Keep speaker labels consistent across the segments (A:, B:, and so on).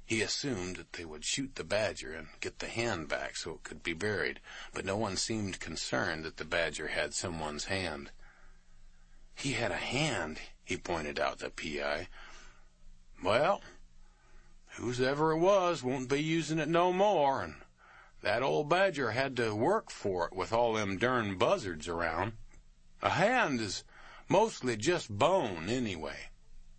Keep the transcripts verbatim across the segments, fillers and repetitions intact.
A: He assumed that they would shoot the badger and get the hand back so it could be buried, but no one seemed concerned that the badger had someone's hand. He had a hand, he pointed out to P I Well, whosever it was won't be using it no more, and that old badger had to work for it with all them darn buzzards around. A hand is mostly just bone anyway.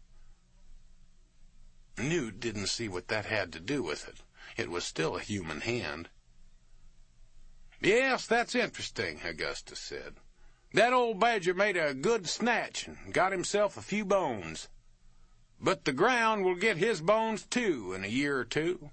A: Newt didn't see what that had to do with it. It was still a human hand. Yes, that's interesting, Augustus said. That old badger made a good snatch and got himself a few bones. But the ground will get his bones, too, in a year or two.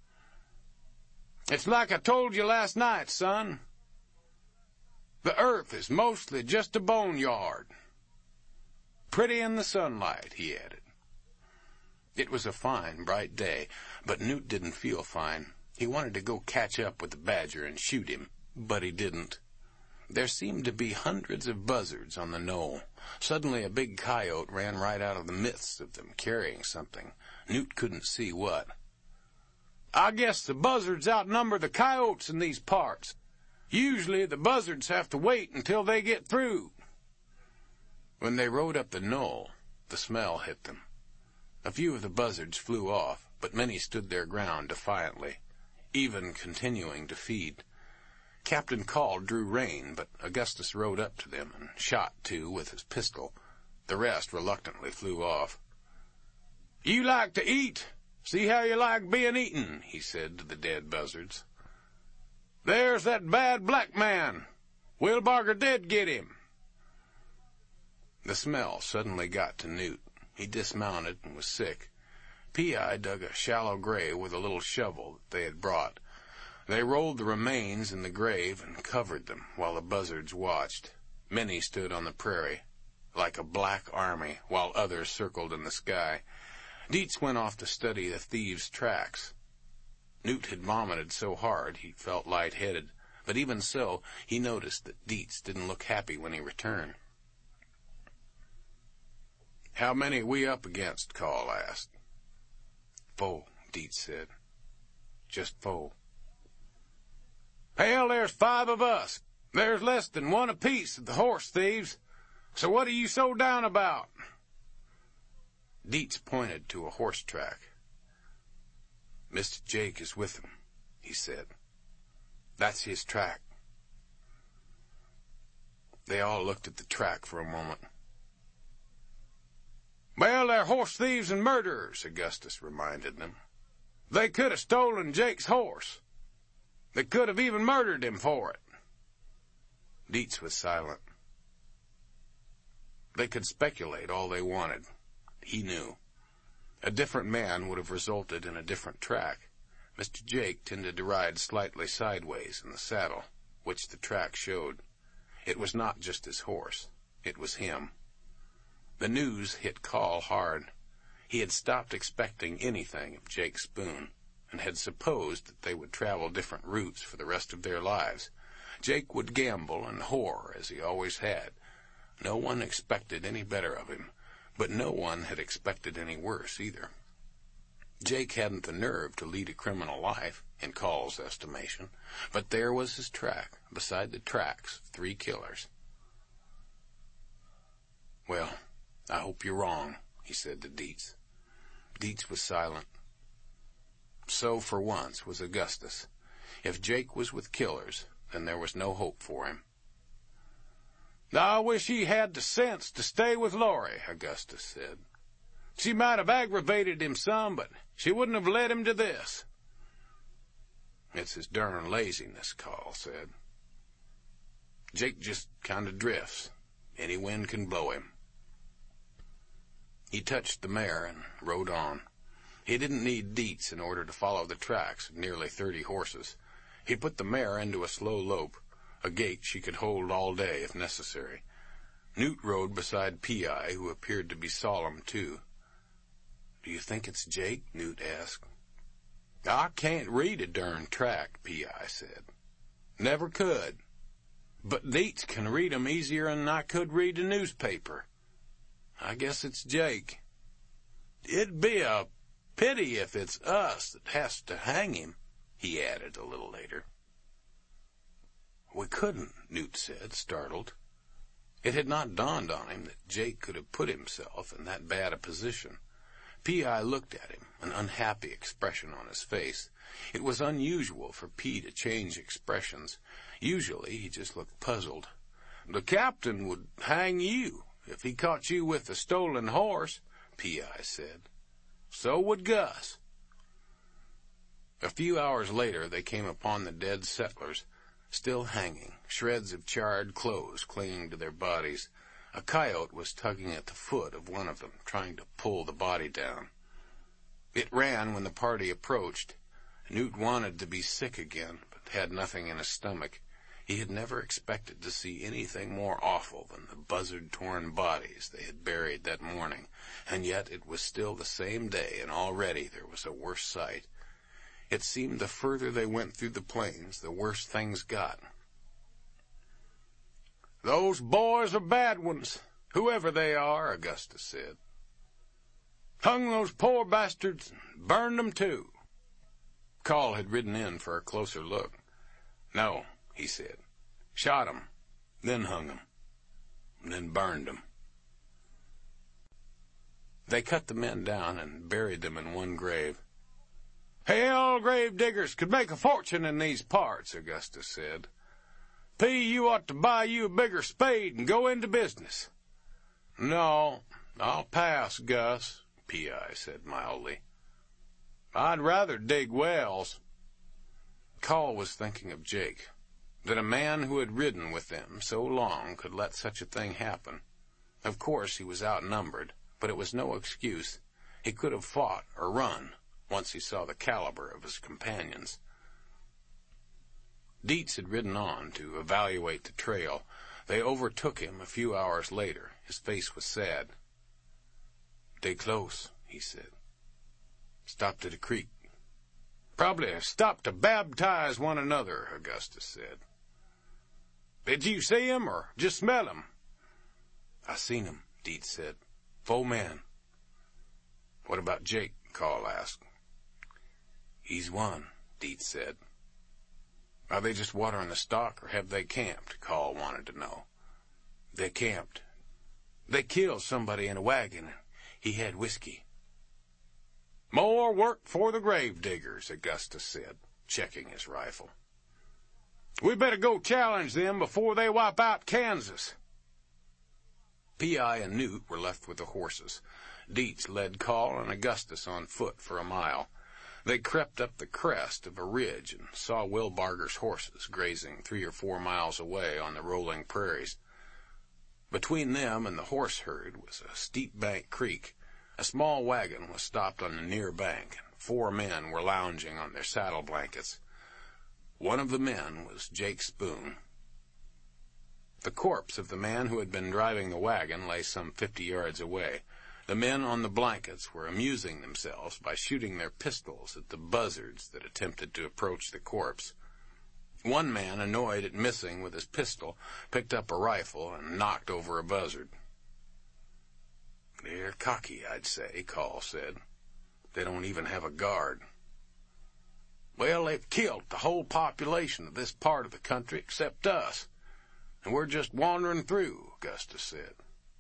A: It's like I told you last night, son. The earth is mostly just a boneyard. Pretty in the sunlight, he added. It was a fine, bright day, but Newt didn't feel fine. He wanted to go catch up with the badger and shoot him, but he didn't. There seemed to be hundreds of buzzards on the knoll. Suddenly a big coyote ran right out of the midst of them, carrying something. Newt couldn't see what. I guess the buzzards outnumber the coyotes in these parts. Usually the buzzards have to wait until they get through. When they rode up the knoll, the smell hit them. A few of the buzzards flew off, but many stood their ground defiantly, even continuing to feed. Captain Call drew rein, but Augustus rode up to them and shot two with his pistol. The rest reluctantly flew off. You like to eat? See how you like being eaten, he said to the dead buzzards. There's that bad black man. Wilbarger did get him. The smell suddenly got to Newt. He dismounted and was sick. P I dug a shallow grave with a little shovel that they had brought. They rolled the remains in the grave and covered them while the buzzards watched. Many stood on the prairie, like a black army, while others circled in the sky. Dietz went off to study the thieves' tracks. Newt had vomited so hard he felt lightheaded, but even so, he noticed that Dietz didn't look happy when he returned. How many we up against? Call asked. Four, Dietz said. Just four. Hell, there's five of us. There's less than one apiece of the horse thieves. So what are you so down about? Dietz pointed to a horse track. Mister Jake is with him, he said. That's his track. They all looked at the track for a moment. Well, they're horse thieves and murderers, Augustus reminded them. They could have stolen Jake's horse. They could have even murdered him for it. Dietz was silent. They could speculate all they wanted. He knew. A different man would have resulted in a different track. Mister Jake tended to ride slightly sideways in the saddle, which the track showed. It was not just his horse. It was him. The news hit Call hard. He had stopped expecting anything of Jake Spoon, and had supposed that they would travel different routes for the rest of their lives. Jake would gamble and whore, as he always had. No one expected any better of him, but no one had expected any worse either. Jake hadn't the nerve to lead a criminal life, in Call's estimation, but there was his track, beside the tracks of three killers. Well, I hope you're wrong, he said to Dietz. Dietz was silent. So, for once, was Augustus. If Jake was with killers, then there was no hope for him. I wish he had the sense to stay with Laurie, Augustus said. She might have aggravated him some, but she wouldn't have led him to this. It's his darn laziness, Call said. Jake just kind of drifts. Any wind can blow him. He touched the mare and rode on. He didn't need Dietz in order to follow the tracks of nearly thirty horses. He put the mare into a slow lope, a gait she could hold all day if necessary. Newt rode beside P I, who appeared to be solemn too. Do you think it's Jake? Newt asked. I can't read a darn track, P I said. Never could. But Dietz can read 'em easier than I could read a newspaper. I guess it's Jake. It'd be a Pity if it's us that has to hang him, he added a little later. We couldn't, Newt said, startled. It had not dawned on him that Jake could have put himself in that bad a position. P I looked at him, an unhappy expression on his face. It was unusual for P to change expressions. Usually he just looked puzzled. The captain would hang you if he caught you with a stolen horse, P I said. So would Gus. A few hours later they came upon the dead settlers, still hanging, shreds of charred clothes clinging to their bodies. A coyote was tugging at the foot of one of them, trying to pull the body down. It ran when the party approached. Newt wanted to be sick again, but had nothing in his stomach. He had never expected to see anything more awful than the buzzard-torn bodies they had buried that morning, and yet it was still the same day, and already there was a worse sight. It seemed the further they went through the plains, the worse things got. Those boys are bad ones, whoever they are, Augustus said. Hung those poor bastards and burned them too. Call had ridden in for a closer look. No, he said. Shot 'em, then hung 'em, then burned 'em. They cut the men down and buried them in one grave. Hell, grave diggers could make a fortune in these parts, Augustus said. P, you ought to buy you a bigger spade and go into business. No, I'll pass, Gus, P I said mildly. I'd rather dig wells. Call was thinking of Jake, that a man who had ridden with them so long could let such a thing happen. Of course he was outnumbered, but it was no excuse. He could have fought or run once he saw the caliber of his companions. Dietz had ridden on to evaluate the trail. They overtook him a few hours later. His face was sad. They close, he said. Stopped at a creek. Probably stopped to baptize one another, Augustus said. Did you see him or just smell him? I seen him, Dietz said. Full man. What about Jake? Call asked. He's one, Dietz said. Are they just watering the stock, or have they camped? Call wanted to know. They camped. They killed somebody in a wagon. He had whiskey. More work for the grave diggers, Augustus said, checking his rifle. We better go challenge them before they wipe out Kansas. P I and Newt were left with the horses. Dietz led Call and Augustus on foot for a mile. They crept up the crest of a ridge and saw Will Barger's horses grazing three or four miles away on the rolling prairies. Between them and the horse herd was a steep bank creek. A small wagon was stopped on the near bank, and four men were lounging on their saddle blankets. One of the men was Jake Spoon. The corpse of the man who had been driving the wagon lay some fifty yards away. The men on the blankets were amusing themselves by shooting their pistols at the buzzards that attempted to approach the corpse. One man, annoyed at missing with his pistol, picked up a rifle and knocked over a buzzard. They're cocky, I'd say, Call said. They don't even have a guard. Well, they've killed the whole population of this part of the country except us, and we're just wandering through, Augustus said.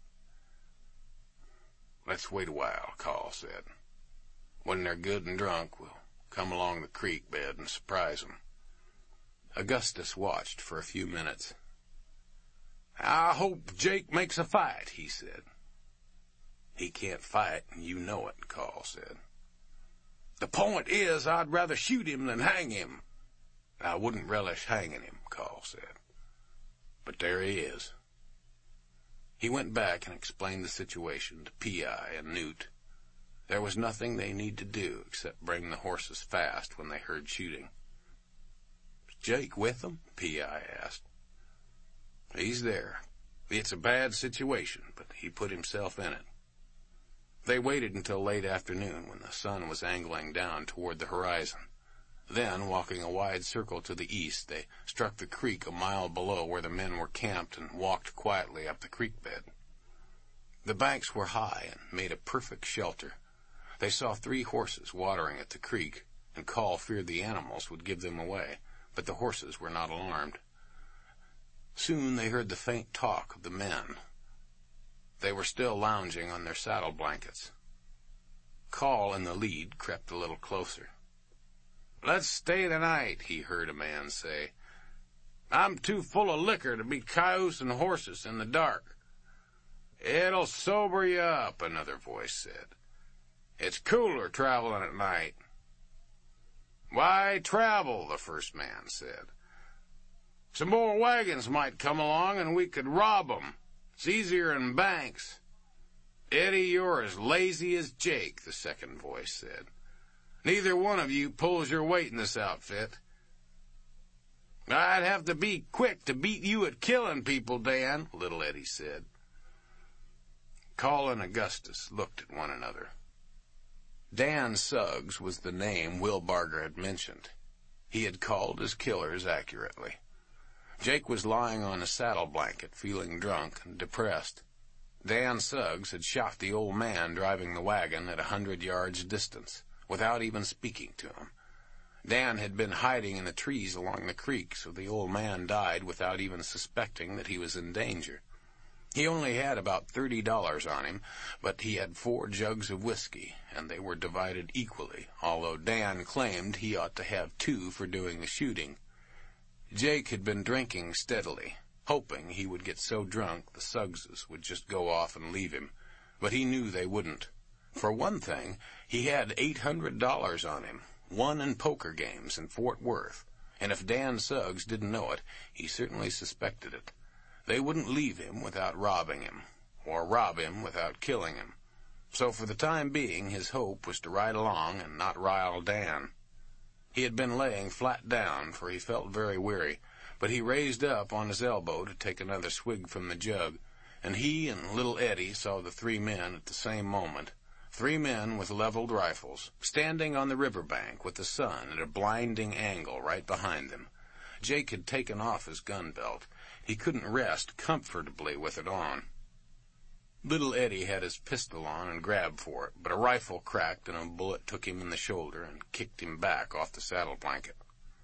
A: Let's wait a while, Call said. When they're good and drunk, we'll come along the creek bed and surprise them. Augustus watched for a few minutes. I hope Jake makes a fight, he said. He can't fight, and you know it, Call said. The point is, I'd rather shoot him than hang him. I wouldn't relish hanging him, Call said. But there he is. He went back and explained the situation to P I and Newt. There was nothing they need to do except bring the horses fast when they heard shooting. Is Jake with them? P I asked. He's there. It's a bad situation, but he put himself in it. They waited until late afternoon when the sun was angling down toward the horizon. Then, walking a wide circle to the east, they struck the creek a mile below where the men were camped and walked quietly up the creek bed. The banks were high and made a perfect shelter. They saw three horses watering at the creek, and Call feared the animals would give them away, but the horses were not alarmed. Soon they heard the faint talk of the men. They were still lounging on their saddle blankets. Call, in the lead, crept a little closer. "Let's stay the night," he heard a man say. "I'm too full of liquor to be cayusing horses in the dark." "It'll sober you up," another voice said. "It's cooler traveling at night." "Why travel?" the first man said. "Some more wagons might come along and we could rob 'em. It's easier in banks." "Eddie, you're as lazy as Jake," the second voice said. "Neither one of you pulls your weight in this outfit." "I'd have to be quick to beat you at killing people, Dan," Little Eddie said. Call and Augustus looked at one another. Dan Suggs was the name Will Barger had mentioned. He had called his killers accurately. Jake was lying on a saddle blanket, feeling drunk and depressed. Dan Suggs had shot the old man driving the wagon at a hundred yards distance, without even speaking to him. Dan had been hiding in the trees along the creek, so the old man died without even suspecting that he was in danger. He only had about thirty dollars on him, but he had four jugs of whiskey, and they were divided equally, although Dan claimed he ought to have two for doing the shooting. Jake had been drinking steadily, hoping he would get so drunk the Suggses would just go off and leave him, but he knew they wouldn't. For one thing, he had eight hundred dollars on him, won in poker games in Fort Worth, and if Dan Suggs didn't know it, he certainly suspected it. They wouldn't leave him without robbing him, or rob him without killing him. So for the time being, his hope was to ride along and not rile Dan. He had been laying flat down, for he felt very weary, but he raised up on his elbow to take another swig from the jug, and he and Little Eddie saw the three men at the same moment, three men with leveled rifles, standing on the riverbank with the sun at a blinding angle right behind them. Jake had taken off his gun belt. He couldn't rest comfortably with it on. Little Eddie had his pistol on and grabbed for it, but a rifle cracked and a bullet took him in the shoulder and kicked him back off the saddle blanket.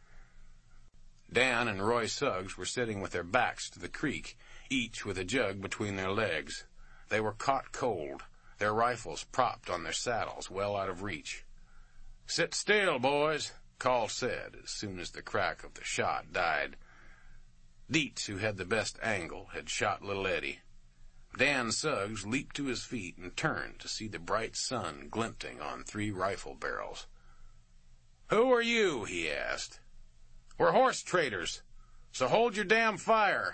A: Dan and Roy Suggs were sitting with their backs to the creek, each with a jug between their legs. They were caught cold, their rifles propped on their saddles well out of reach. "Sit still, boys," Call said as soon as the crack of the shot died. Dietz, who had the best angle, had shot Little Eddie. Dan Suggs leaped to his feet and turned to see the bright sun glinting on three rifle barrels. "Who are you?" he asked. "We're horse traders, so hold your damn fire."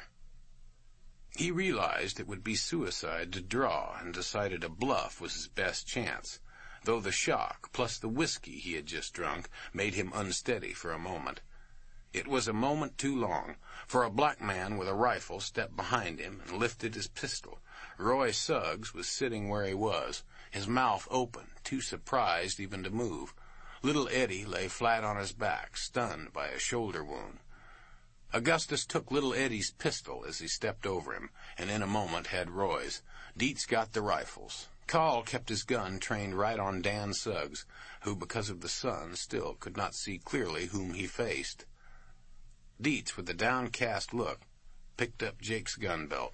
A: He realized it would be suicide to draw and decided a bluff was his best chance, though the shock, plus the whiskey he had just drunk, made him unsteady for a moment. It was a moment too long, for a black man with a rifle stepped behind him and lifted his pistol. Roy Suggs was sitting where he was, his mouth open, too surprised even to move. Little Eddie lay flat on his back, stunned by a shoulder wound. Augustus took Little Eddie's pistol as he stepped over him, and in a moment had Roy's. Dietz got the rifles. Call kept his gun trained right on Dan Suggs, who, because of the sun, still could not see clearly whom he faced. Dietz, with a downcast look, picked up Jake's gun belt.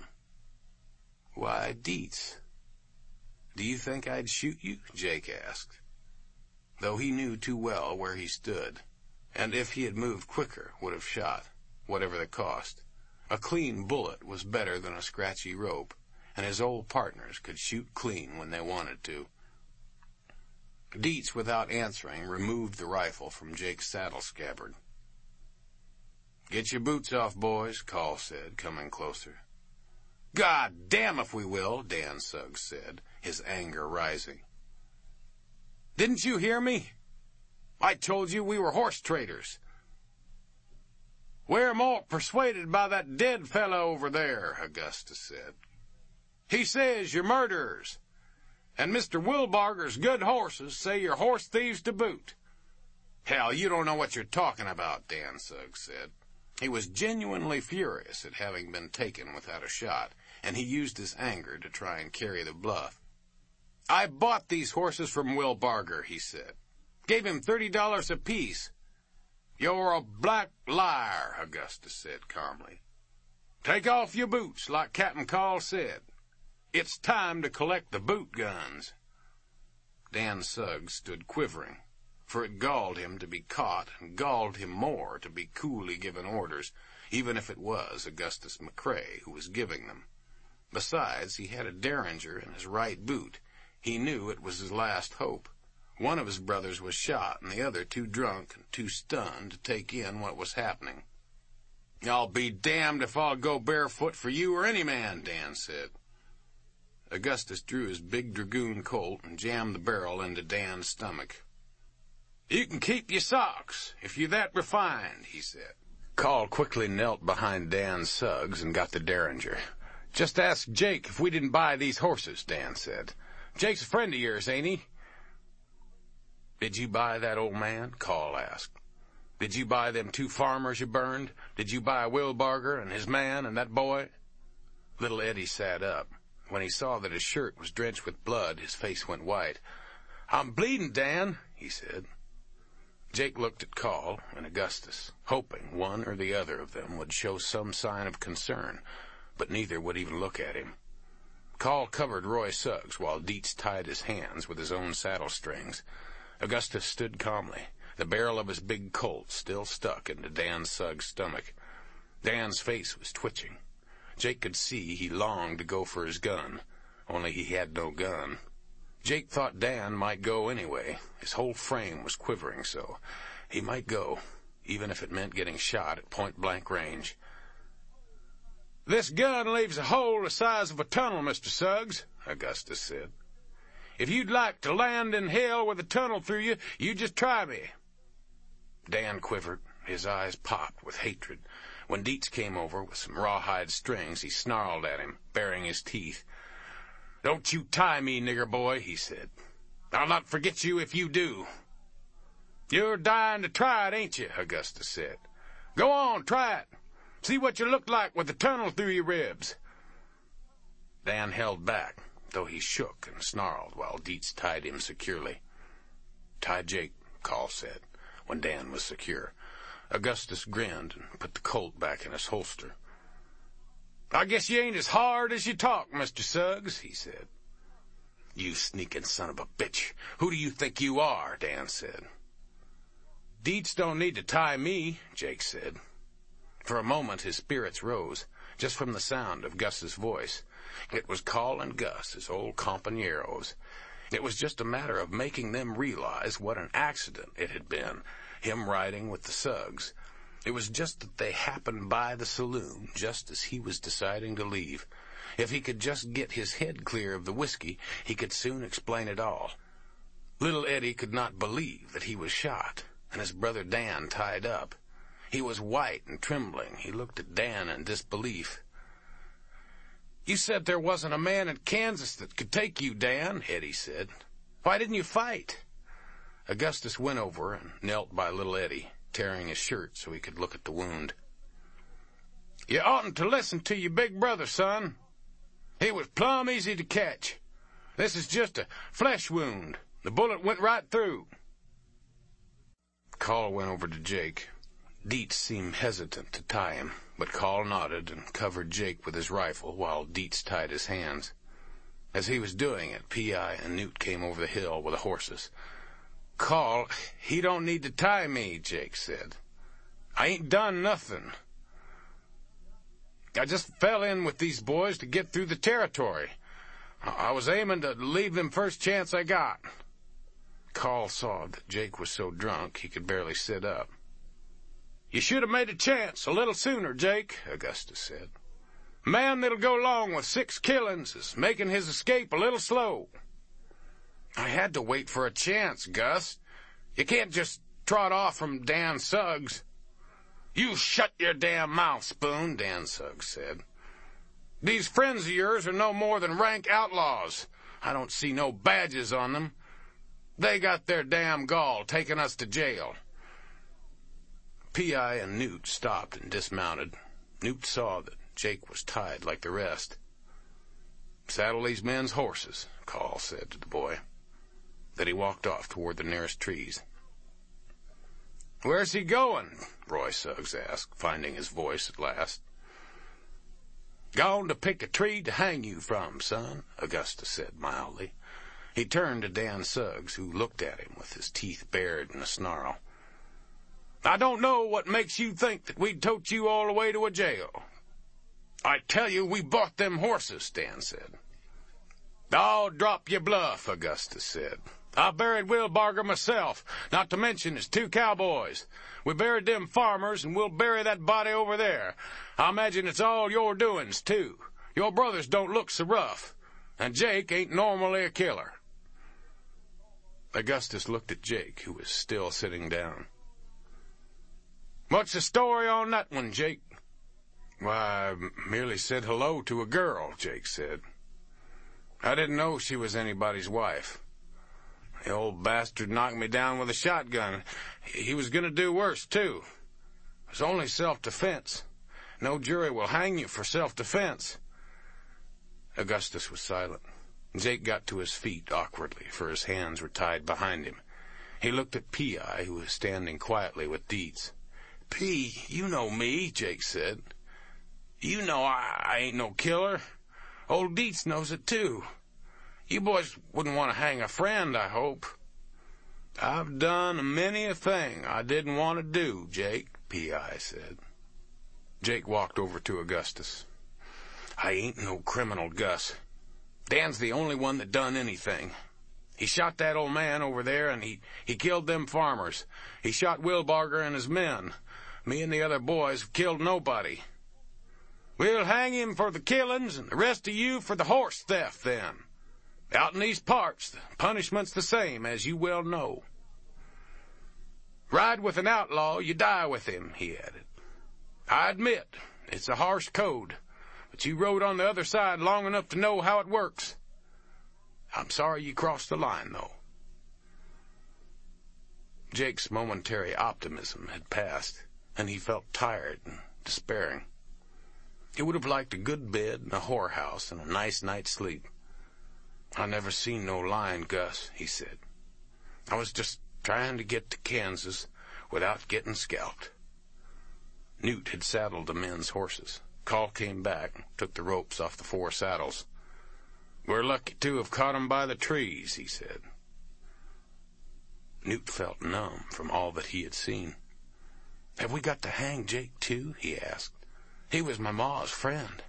A: "Why, Dietz, do you think I'd shoot you?" Jake asked, though he knew too well where he stood, and if he had moved quicker would have shot, whatever the cost. A clean bullet was better than a scratchy rope, and his old partners could shoot clean when they wanted to. Dietz, without answering, removed the rifle from Jake's saddle scabbard. "Get your boots off, boys," Call said, coming closer. "God damn if we will," Dan Suggs said, his anger rising. "Didn't you hear me? I told you we were horse traders." "We're more persuaded by that dead fellow over there," Augustus said. "He says you're murderers, and Mister Wilbarger's good horses say you're horse thieves to boot." "Hell, you don't know what you're talking about," Dan Suggs said. He was genuinely furious at having been taken without a shot, and he used his anger to try and carry the bluff. I bought these horses from Will Barger, he said. Gave him thirty dollars apiece. You're a black liar, Augustus said calmly. Take off your boots, like Captain Call said. It's time to collect the boot guns. Dan Suggs stood quivering, for it galled him to be caught and galled him more to be coolly given orders, even if it was Augustus McCrae who was giving them. Besides, he had a derringer in his right boot. He knew it was his last hope. One of his brothers was shot, and the other too drunk and too stunned to take in what was happening. I'll be damned if I'll go barefoot for you or any man, Dan said. Augustus drew his big dragoon Colt and jammed the barrel into Dan's stomach. You can keep your socks, if you're that refined, he said. Call quickly knelt behind Dan Suggs and got the derringer. Just ask Jake if we didn't buy these horses, Dan said. Jake's a friend of yours, ain't he? Did you buy that old man? Call asked. Did you buy them two farmers you burned? Did you buy Will Barger and his man and that boy? Little Eddie sat up. When he saw that his shirt was drenched with blood, his face went white. I'm bleeding, Dan, he said. Jake looked at Call and Augustus, hoping one or the other of them would show some sign of concern, but neither would even look at him. Call covered Roy Suggs while Dietz tied his hands with his own saddle strings. Augustus stood calmly, the barrel of his big Colt still stuck into Dan Suggs' stomach. Dan's face was twitching. Jake could see he longed to go for his gun, only he had no gun. Jake thought Dan might go anyway. His whole frame was quivering so. He might go, even if it meant getting shot at point-blank range. This gun leaves a hole the size of a tunnel, Mister Suggs, Augustus said. If you'd like to land in hell with a tunnel through you, you just try me. Dan quivered. His eyes popped with hatred. When Dietz came over with some rawhide strings, he snarled at him, baring his teeth. Don't you tie me, nigger boy, he said. I'll not forget you if you do. You're dying to try it, ain't you? Augustus said. Go on, try it. See what you look like with the tunnel through your ribs. Dan held back, though he shook and snarled while Dietz tied him securely. Tie Jake, Call said, when Dan was secure. Augustus grinned and put the Colt back in his holster. I guess you ain't as hard as you talk, Mister Suggs, he said. You sneaking son of a bitch. Who do you think you are? Dan said. Dietz don't need to tie me, Jake said. For a moment his spirits rose, just from the sound of Gus's voice. It was Call and Gus, his old compañeros. It was just a matter of making them realize what an accident it had been, him riding with the Suggs. It was just that they happened by the saloon just as he was deciding to leave. If he could just get his head clear of the whiskey, he could soon explain it all. Little Eddie could not believe that he was shot, and his brother Dan tied up. He was white and trembling. He looked at Dan in disbelief. You said there wasn't a man in Kansas that could take you, Dan, Eddie said. Why didn't you fight? Augustus went over and knelt by little Eddie, tearing his shirt so he could look at the wound. You oughtn't to listen to your big brother, son. He was plumb easy to catch. This is just a flesh wound. The bullet went right through. Call went over to Jake. Dietz seemed hesitant to tie him, but Call nodded and covered Jake with his rifle while Dietz tied his hands. As he was doing it, P I and Newt came over the hill with the horses. Call, he don't need to tie me, Jake said. I ain't done nothing. I just fell in with these boys to get through the territory. I was aiming to leave them first chance I got. Call saw that Jake was so drunk he could barely sit up. You should have made a chance a little sooner, Jake, Augustus said. A man that'll go along with six killings is making his escape a little slow. I had to wait for a chance, Gus. You can't just trot off from Dan Suggs. You shut your damn mouth, Spoon, Dan Suggs said. These friends of yours are no more than rank outlaws. I don't see no badges on them. They got their damn gall taking us to jail. P I and Newt stopped and dismounted. Newt saw that Jake was tied like the rest. saddle these men's horses," Call said to the boy. Then he walked off toward the nearest trees. "Where's he going?" Roy Suggs asked, finding his voice at last. "Gone to pick a tree to hang you from, son," Augustus said mildly. He turned to Dan Suggs, who looked at him with his teeth bared in a snarl. "I don't know what makes you think that we'd tote you all the way to a jail." "I tell you, we bought them horses," Dan said. "Oh, drop your bluff," Augustus said. "I buried Will Barger myself, not to mention his two cowboys. We buried them farmers, and we'll bury that body over there. I imagine it's all your doings, too. Your brothers don't look so rough, and Jake ain't normally a killer." Augustus looked at Jake, who was still sitting down. "What's the story on that one, Jake?" "Why, I merely said hello to a girl," Jake said. "I didn't know she was anybody's wife. The old bastard knocked me down with a shotgun. He was going to do worse, too. It was only self-defense. No jury will hang you for self-defense." Augustus was silent. Jake got to his feet awkwardly, for his hands were tied behind him. He looked at P I, who was standing quietly with Dietz. "P, you know me," Jake said. "You know I, I ain't no killer. Old Dietz knows it, too. You boys wouldn't want to hang a friend, I hope." "I've done many a thing I didn't want to do, Jake," P I said. Jake walked over to Augustus. "I ain't no criminal, Gus. Dan's the only one that done anything. He shot that old man over there, and he, he killed them farmers. He shot Will Barger and his men. Me and the other boys have killed nobody. We'll hang him for the killings and the rest of you for the horse theft, then. Out in these parts, the punishment's the same, as you well know. Ride with an outlaw, you die with him," he added. "I admit, it's a harsh code, but you rode on the other side long enough to know how it works. I'm sorry you crossed the line, though." Jake's momentary optimism had passed, and he felt tired and despairing. He would have liked a good bed and a whorehouse and a nice night's sleep. "I never seen no line, Gus," he said. "I was just trying to get to Kansas without getting scalped." Newt had saddled the men's horses. Call came back and took the ropes off the four saddles. "We're lucky to have caught 'em by the trees," he said. Newt felt numb from all that he had seen. "Have we got to hang Jake, too?" he asked. "He was my ma's friend."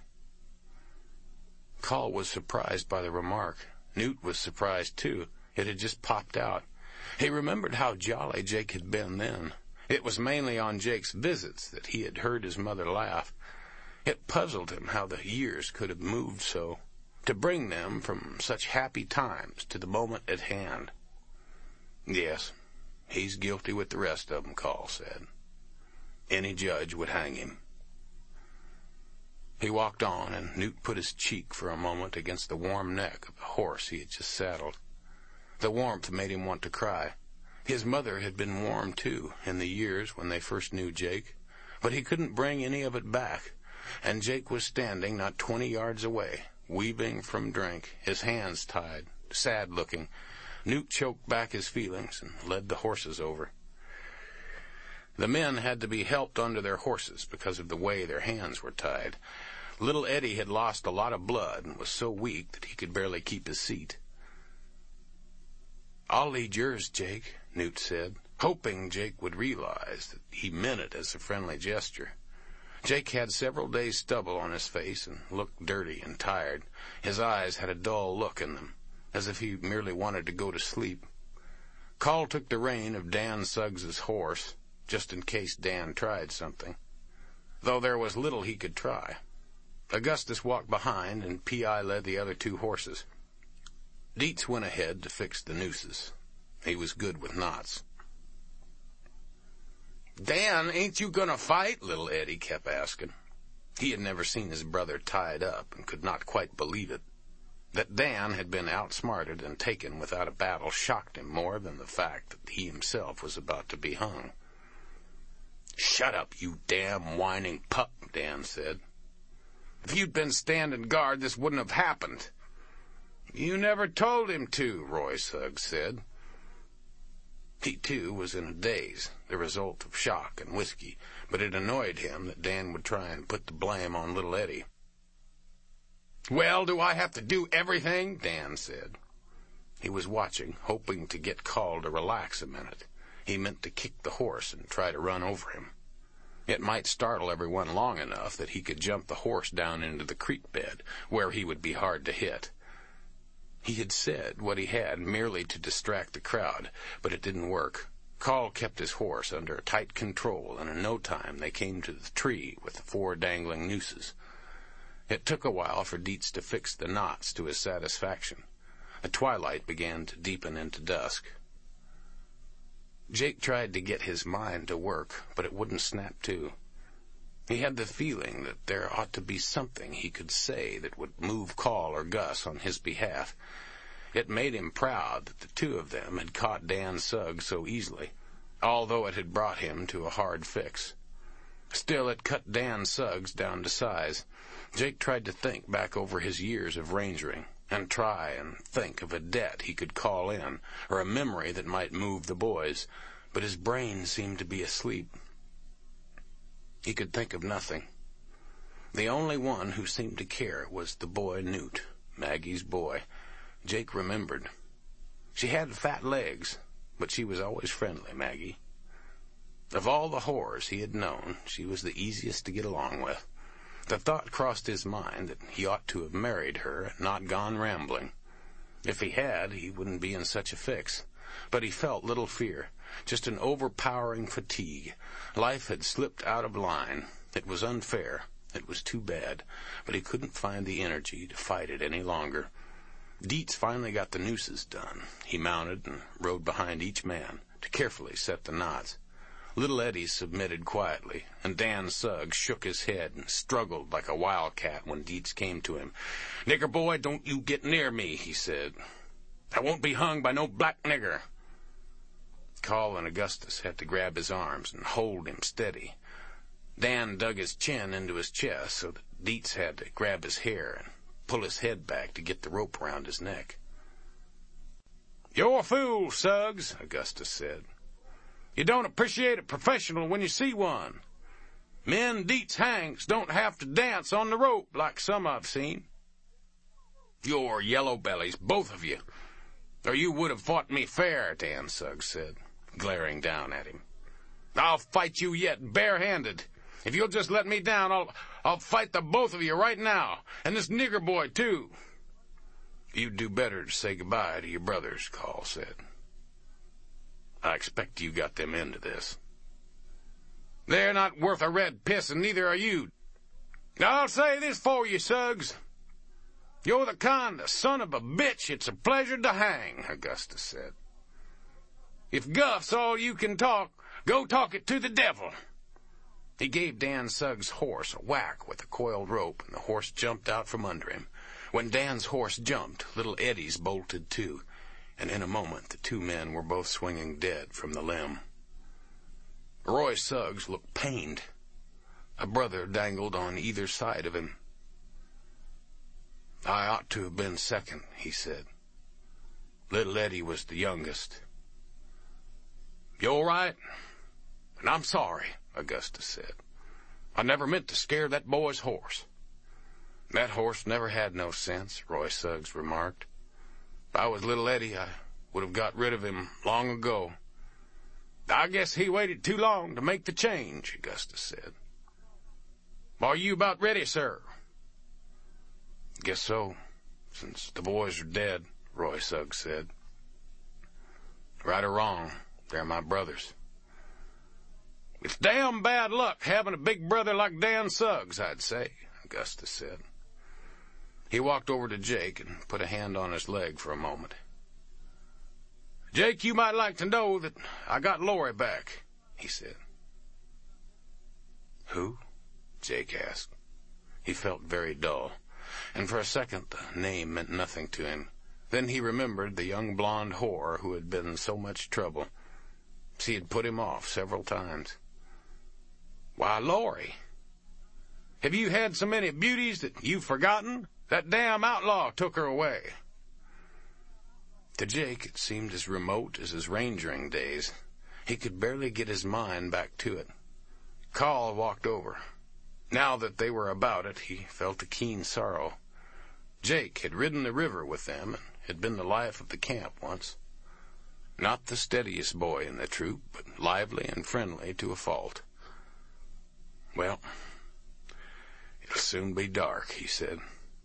A: Call was surprised by the remark. Newt was surprised, too. It had just popped out. He remembered how jolly Jake had been then. It was mainly on Jake's visits that he had heard his mother laugh. It puzzled him how the years could have moved so, to bring them from such happy times to the moment at hand. "Yes, he's guilty with the rest of them," Call said. "Any judge would hang him." He walked on, and Newt put his cheek for a moment against the warm neck of the horse he had just saddled. The warmth made him want to cry. His mother had been warm, too, in the years when they first knew Jake, but he couldn't bring any of it back, and Jake was standing not twenty yards away, weeping from drink, his hands tied, sad-looking. Newt choked back his feelings and led the horses over. The men had to be helped onto their horses because of the way their hands were tied. Little Eddie had lost a lot of blood and was so weak that he could barely keep his seat. "I'll lead yours, Jake," Newt said, hoping Jake would realize that he meant it as a friendly gesture. Jake had several days' stubble on his face and looked dirty and tired. His eyes had a dull look in them, as if he merely wanted to go to sleep. Call took the rein of Dan Suggs's horse, just in case Dan tried something, though there was little he could try. Augustus walked behind, and P I led the other two horses. Dietz went ahead to fix the nooses. He was good with knots. "Dan, ain't you gonna fight?" little Eddie kept asking. He had never seen his brother tied up and could not quite believe it. That Dan had been outsmarted and taken without a battle shocked him more than the fact that he himself was about to be hung. "Shut up, you damn whining pup," Dan said. "If you'd been standing guard, this wouldn't have happened. You never told him to, Roy Suggs said. He, too, was in a daze, the result of shock and whiskey, but it annoyed him that Dan would try and put the blame on little Eddie. Well, do I have to do everything? Dan said. He was watching, hoping to get called to relax a minute. He meant to kick the horse and try to run over him. It might startle everyone long enough that he could jump the horse down into the creek bed, where he would be hard to hit. He had said what he had merely to distract the crowd, but it didn't work. Call kept his horse under tight control, and in no time they came to the tree with the four dangling nooses. It took a while for Dietz to fix the knots to his satisfaction. The twilight began to deepen into dusk. Jake tried to get his mind to work, but it wouldn't snap to. He had the feeling that there ought to be something he could say that would move Call or Gus on his behalf. It made him proud that the two of them had caught Dan Suggs so easily, although it had brought him to a hard fix. Still, it cut Dan Suggs down to size. Jake tried to think back over his years of rangering, and try and think of a debt he could call in, or a memory that might move the boys, but his brain seemed to be asleep. He could think of nothing. The only one who seemed to care was the boy Newt, Maggie's boy. Jake remembered. She had fat legs, but she was always friendly, Maggie. Of all the whores he had known, she was the easiest to get along with. The thought crossed his mind that he ought to have married her and not gone rambling. If he had, he wouldn't be in such a fix. But he felt little fear, just an overpowering fatigue. Life had slipped out of line. It was unfair. It was too bad. But he couldn't find the energy to fight it any longer. Dietz finally got the nooses done. He mounted and rode behind each man to carefully set the knots. Little Eddie submitted quietly, and Dan Suggs shook his head and struggled like a wildcat when Dietz came to him. "Nigger boy, don't you get near me," he said. "I won't be hung by no black nigger." Call and Augustus had to grab his arms and hold him steady. Dan dug his chin into his chest so that Dietz had to grab his hair and pull his head back to get the rope around his neck. "You're a fool, Suggs," Augustus said. "You don't appreciate a professional when you see one. Men Dietz hangs don't have to dance on the rope like some I've seen. You're yellow bellies, both of you, or you would have fought me fair," Dan Suggs said, glaring down at him. "I'll fight you yet, barehanded. If you'll just let me down, I'll I'll fight the both of you right now, and this nigger boy, too." "You'd do better to say goodbye to your brothers," Call said. "I expect you got them into this." "They're not worth a red piss, and neither are you. I'll say this for you, Suggs. You're the kind of son of a bitch it's a pleasure to hang," Augustus said. "If guff's all you can talk, go talk it to the devil." He gave Dan Suggs' horse a whack with a coiled rope, and the horse jumped out from under him. When Dan's horse jumped, little Eddie's bolted too, and in a moment the two men were both swinging dead from the limb. Roy Suggs looked pained. A brother dangled on either side of him. "I ought to have been second," he said. "Little Eddie was the youngest." "You're right, and I'm sorry," Augustus said. "I never meant to scare that boy's horse." "That horse never had no sense," Roy Suggs remarked. "If I was little Eddie, I would have got rid of him long ago." "I guess he waited too long to make the change," Augustus said. "Are you about ready, sir?" "Guess so, since the boys are dead," Roy Suggs said. "Right or wrong, they're my brothers." "It's damn bad luck having a big brother like Dan Suggs, I'd say," Augustus said. He walked over to Jake and put a hand on his leg for a moment. "Jake, you might like to know that I got Lori back," he said. "Who?" Jake asked. He felt very dull, and for a second the name meant nothing to him. Then he remembered the young blonde whore who had been so much trouble. She had put him off several times. "Why, Lori. Have you had so many beauties that you've forgotten? That damn outlaw took her away." To Jake, it seemed as remote as his rangering days. He could barely get his mind back to it. Carl walked over. Now that they were about it, he felt a keen sorrow. Jake had ridden the river with them and had been the life of the camp once. Not the steadiest boy in the troop, but lively and friendly to a fault. Well, it'll soon be dark, he said.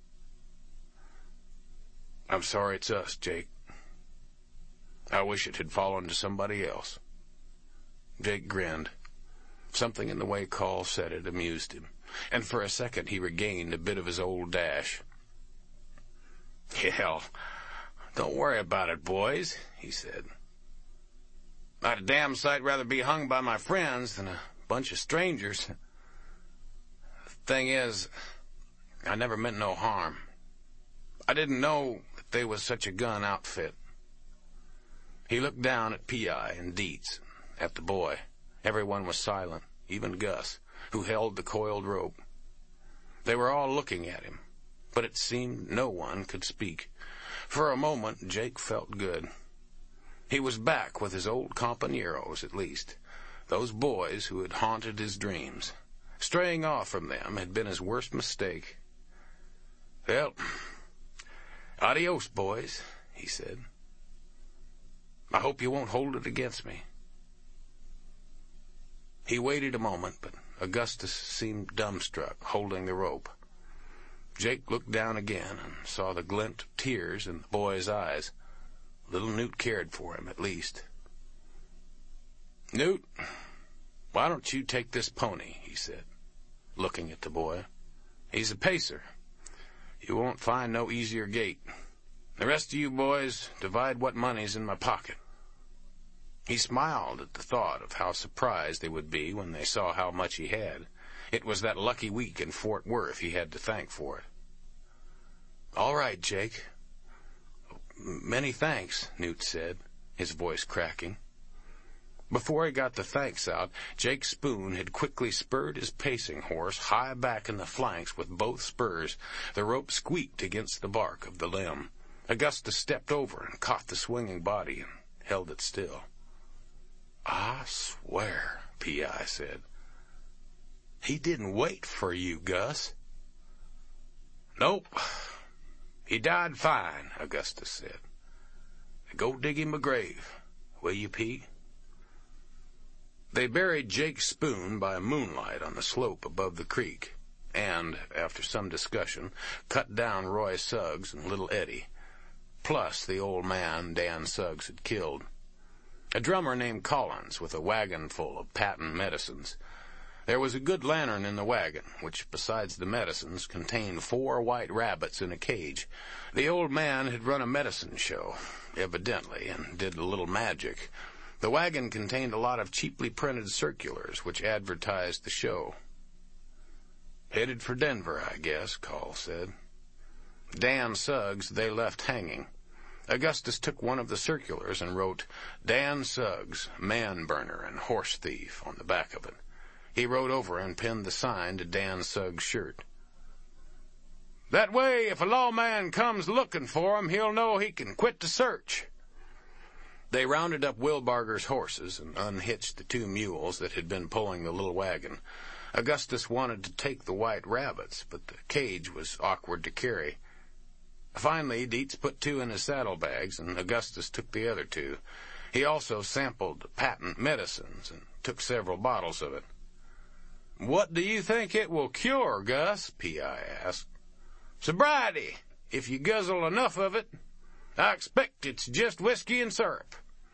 A: I'm sorry it's us, Jake. I wish it had fallen to somebody else. Jake grinned. Something in the way Carl said it amused him, and for a second he regained a bit of his old dash. Hell, don't worry about it, boys, he said. I'd a damn sight rather be hung by my friends than a bunch of strangers. The thing is, I never meant no harm. I didn't know that they was such a gun outfit. He looked down at P I and Dietz, at the boy. Everyone was silent, even Gus, who held the coiled rope. They were all looking at him, but it seemed no one could speak. For a moment, Jake felt good. He was back with his old compañeros, at least, those boys who had haunted his dreams. Straying off from them had been his worst mistake. Well, adios, boys, he said. I hope you won't hold it against me. He waited a moment, but Augustus seemed dumbstruck, holding the rope. Jake looked down again and saw the glint of tears in the boy's eyes. Little Newt cared for him, at least. Newt, why don't you take this pony, he said, looking at the boy. He's a pacer. You won't find no easier gait. The rest of you boys divide what money's in my pocket. He smiled at the thought of how surprised they would be when they saw how much he had. It was that lucky week in Fort Worth he had to thank for it. All right, Jake. Many thanks, Newt said, his voice cracking. Before he got the thanks out, Jake Spoon had quickly spurred his pacing horse high back in the flanks with both spurs. The rope squeaked against the bark of the limb. Augustus stepped over and caught the swinging body and held it still. I swear, P I said. He didn't wait for you, Gus. Nope. He died fine, Augustus said. Go dig him a grave, will you, Pete? They buried Jake Spoon by moonlight on the slope above the creek, and, after some discussion, cut down Roy Suggs and little Eddie, plus the old man Dan Suggs had killed. A drummer named Collins with a wagon full of patent medicines. There was a good lantern in the wagon, which, besides the medicines, contained four white rabbits in a cage. The old man had run a medicine show, evidently, and did a little magic. The wagon contained a lot of cheaply printed circulars, which advertised the show. Headed for Denver, I guess, Carl said. Dan Suggs they left hanging. Augustus took one of the circulars and wrote, Dan Suggs, man-burner and horse thief, on the back of it. He rode over and pinned the sign to Dan Suggs' shirt. That way, if a lawman comes looking for him, he'll know he can quit the search. They rounded up Wilbarger's horses and unhitched the two mules that had been pulling the little wagon. Augustus wanted to take the white rabbits, but the cage was awkward to carry. Finally, Dietz put two in his saddlebags, and Augustus took the other two. He also sampled patent medicines and took several bottles of it. What do you think it will cure, Gus? P I asked. Sobriety, if you guzzle enough of it. I expect it's just whiskey and syrup.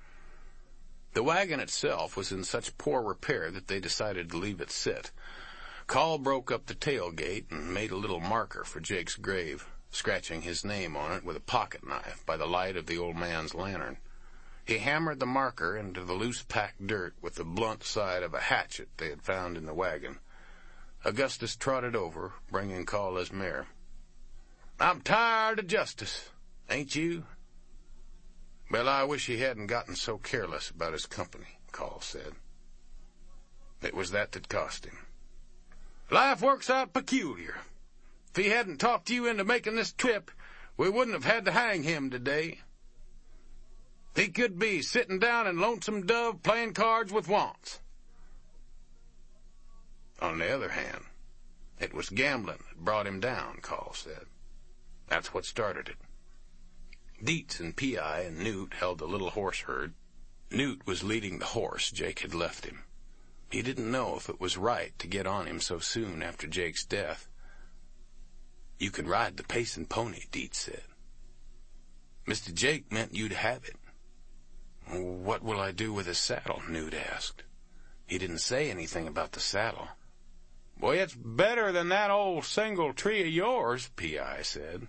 A: The wagon itself was in such poor repair that they decided to leave it sit. Carl broke up the tailgate and made a little marker for Jake's grave, scratching his name on it with a pocket knife by the light of the old man's lantern. He hammered the marker into the loose-packed dirt with the blunt side of a hatchet they had found in the wagon. Augustus trotted over, bringing Carl mare. I'm tired of justice, ain't you? Well, I wish he hadn't gotten so careless about his company, Carl said. It was that that cost him. Life works out peculiar. If he hadn't talked you into making this trip, we wouldn't have had to hang him today. He could be sitting down in Lonesome Dove playing cards with Wants. On the other hand, it was gambling that brought him down, Call said. That's what started it. Dietz and P I and Newt held the little horse herd. Newt was leading the horse Jake had left him. He didn't know if it was right to get on him so soon after Jake's death. You can ride the pacing pony, Dietz said. Mister Jake meant you'd have it. What will I do with his saddle? Newt asked. He didn't say anything about the saddle. Boy, it's better than that old single tree of yours, P I said.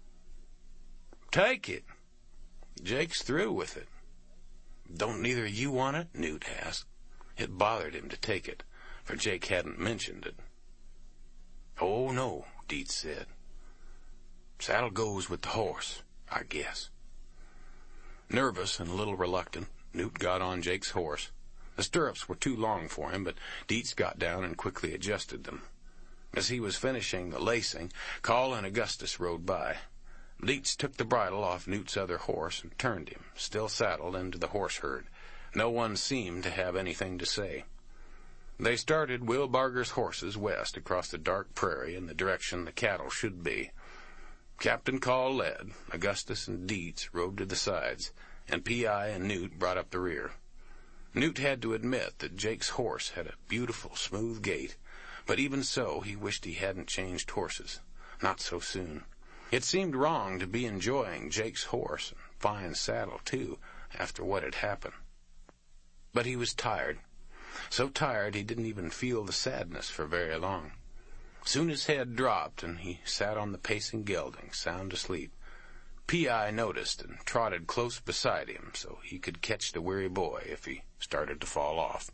A: Take it. Jake's through with it. Don't neither you want it? Newt asked. It bothered him to take it, for Jake hadn't mentioned it. Oh, no, Dietz said. Saddle goes with the horse, I guess. Nervous and a little reluctant, Newt got on Jake's horse. The stirrups were too long for him, but Dietz got down and quickly adjusted them. As he was finishing the lacing, Call and Augustus rode by. Dietz took the bridle off Newt's other horse and turned him, still saddled, into the horse herd. No one seemed to have anything to say. They started Will Barger's horses west across the dark prairie in the direction the cattle should be. Captain Call led, Augustus and Dietz rode to the sides, and P I and Newt brought up the rear. Newt had to admit that Jake's horse had a beautiful, smooth gait, but even so he wished he hadn't changed horses. Not so soon. It seemed wrong to be enjoying Jake's horse, and fine saddle, too, after what had happened. But he was tired. So tired he didn't even feel the sadness for very long. Soon his head dropped, and he sat on the pacing gelding, sound asleep. P I noticed and trotted close beside him so he could catch the weary boy if he started to fall off.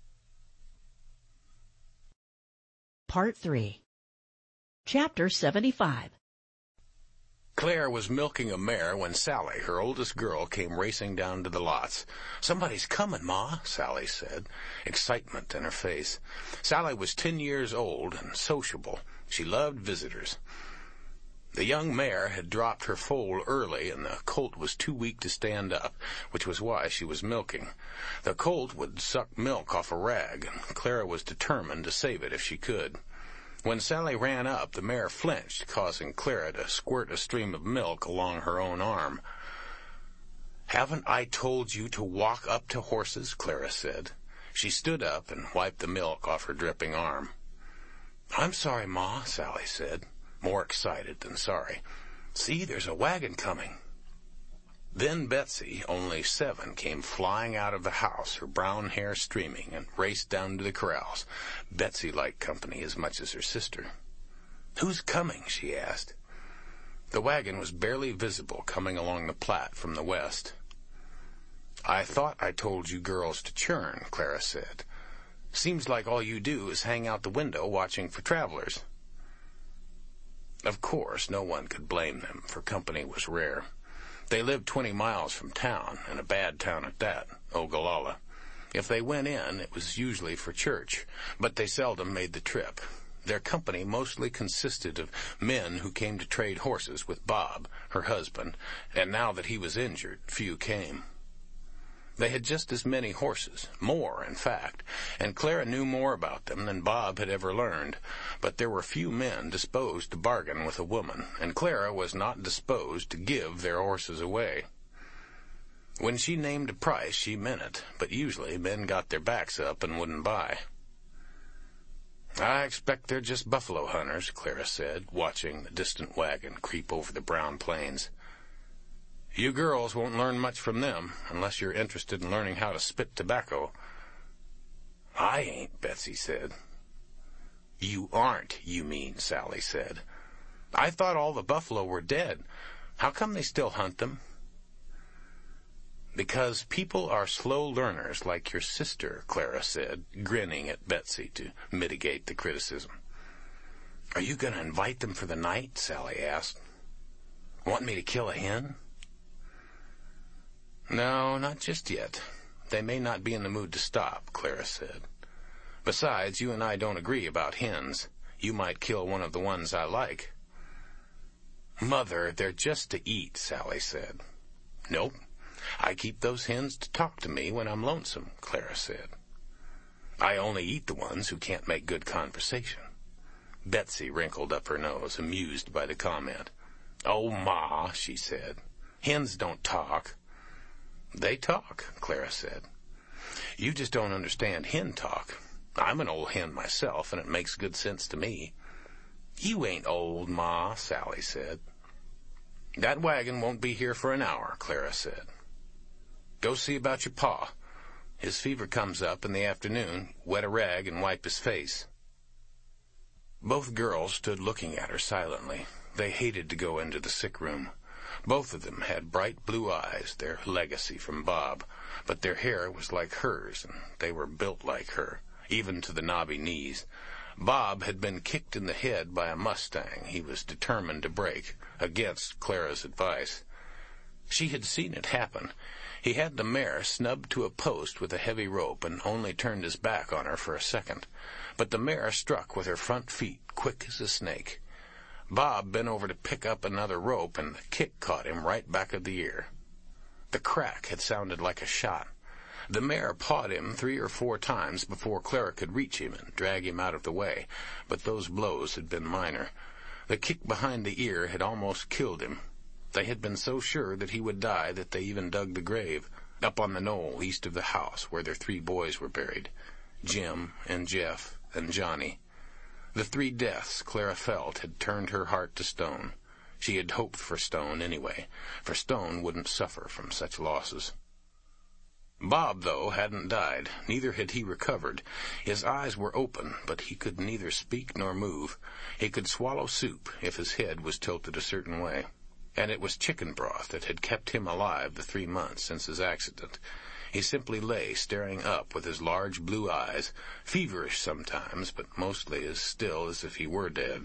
B: Part three. Chapter seventy-five.
A: Claire was milking a mare when Sally, her oldest girl, came racing down to the lots. "Somebody's coming, Ma," Sally said, excitement in her face. Sally was ten years old and sociable. She loved visitors. The young mare had dropped her foal early, and the colt was too weak to stand up, which was why she was milking. The colt would suck milk off a rag, and Clara was determined to save it if she could. When Sally ran up, the mare flinched, causing Clara to squirt a stream of milk along her own arm. "Haven't I told you to walk up to horses?" Clara said. She stood up and wiped the milk off her dripping arm. "I'm sorry, Ma," Sally said, more excited than sorry. "See, there's a wagon coming." Then Betsy, only seven, came flying out of the house, her brown hair streaming, and raced down to the corrals. Betsy liked company as much as her sister. "Who's coming?" she asked. The wagon was barely visible coming along the Platte from the west. "I thought I told you girls to churn," Clara said. "Seems like all you do is hang out the window watching for travelers." Of course, no one could blame them, for company was rare. They lived twenty miles from town, and a bad town at that, Ogallala. If they went in, it was usually for church, but they seldom made the trip. Their company mostly consisted of men who came to trade horses with Bob, her husband, and now that he was injured, few came. They had just as many horses, more, in fact, and Clara knew more about them than Bob had ever learned, but there were few men disposed to bargain with a woman, and Clara was not disposed to give their horses away. When she named a price, she meant it, but usually men got their backs up and wouldn't buy. "I expect they're just buffalo hunters," Clara said, watching the distant wagon creep over the brown plains. "You girls won't learn much from them, unless you're interested in learning how to spit tobacco." "I ain't," Betsy said. "You aren't, you mean," Sally said. "I thought all the buffalo were dead. How come they still hunt them?" "Because people are slow learners like your sister," Clara said, grinning at Betsy to mitigate the criticism. "Are you going to invite them for the night?" Sally asked. "Want me to kill a hen?" "No, not just yet. They may not be in the mood to stop," Clara said. "Besides, you and I don't agree about hens. You might kill one of the ones I like." "Mother, they're just to eat," Sally said. "Nope. "I keep those hens to talk to me when I'm lonesome," Clara said. "I only eat the ones who can't make good conversation." Betsy wrinkled up her nose, amused by the comment. "Oh, Ma," she said, "hens don't talk." "They talk," Clara said. "You just don't understand hen talk. I'm an old hen myself, and it makes good sense to me." "You ain't old, Ma," Sally said. "That wagon won't be here for an hour," Clara said. "Go see about your pa. His fever comes up in the afternoon. Wet a rag and wipe his face." Both girls stood looking at her silently. They hated to go into the sick room. Both of them had bright blue eyes, their legacy from Bob, but their hair was like hers, and they were built like her, even to the knobby knees. Bob had been kicked in the head by a Mustang he was determined to break, against Clara's advice. She had seen it happen. He had the mare snubbed to a post with a heavy rope and only turned his back on her for a second. But the mare struck with her front feet, quick as a snake. Bob bent over to pick up another rope, and the kick caught him right back of the ear. The crack had sounded like a shot. The mare pawed him three or four times before Clara could reach him and drag him out of the way, but those blows had been minor. The kick behind the ear had almost killed him. They had been so sure that he would die that they even dug the grave, up on the knoll east of the house where their three boys were buried, Jim and Jeff and Johnny. The three deaths, Clara felt, had turned her heart to stone. She had hoped for Stone anyway, for Stone wouldn't suffer from such losses. Bob, though, hadn't died. Neither had he recovered. His eyes were open, but he could neither speak nor move. He could swallow soup if his head was tilted a certain way. And it was chicken broth that had kept him alive the three months since his accident. He simply lay staring up with his large blue eyes, feverish sometimes, but mostly as still as if he were dead.